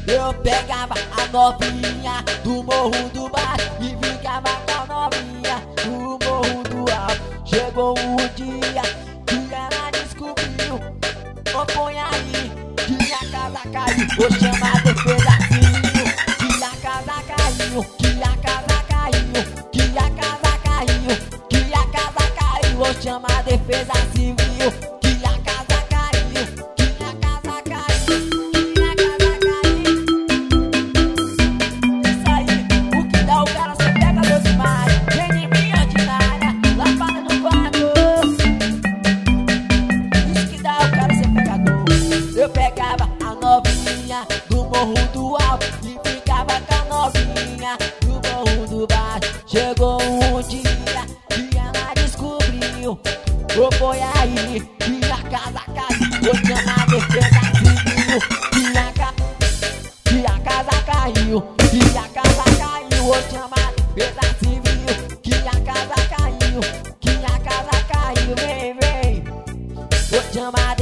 Eu pegava a novinha do morro do baixo e ficava com a novinha do morro do alto. Chegou um dia que ela descobriu, põe aí, que a casa caiu. Vou chamar a defesa civil, que a casa caiu, que a casa caiu, que a casa caiu, que a casa caiu. Vou chamar a defesa civil, que a casa caiu, que a casa caiu, que a casa caiu. Isso aí, o que dá o cara só pega dois demais. Vem em mim ordinária, lá para no quarto. Isso que dá o cara ser pegador. Eu pegava a novinha do morro do alto e ficava com a novinha do morro do baixo. Chegou um dia que ela descobriu, foi aí que a casa caiu. Vou chamar a defesa civil, que a casa caiu, que a casa caiu. Vou chamar a defesa civil, que a casa caiu, que a casa caiu. Vem, vem. Vou chamar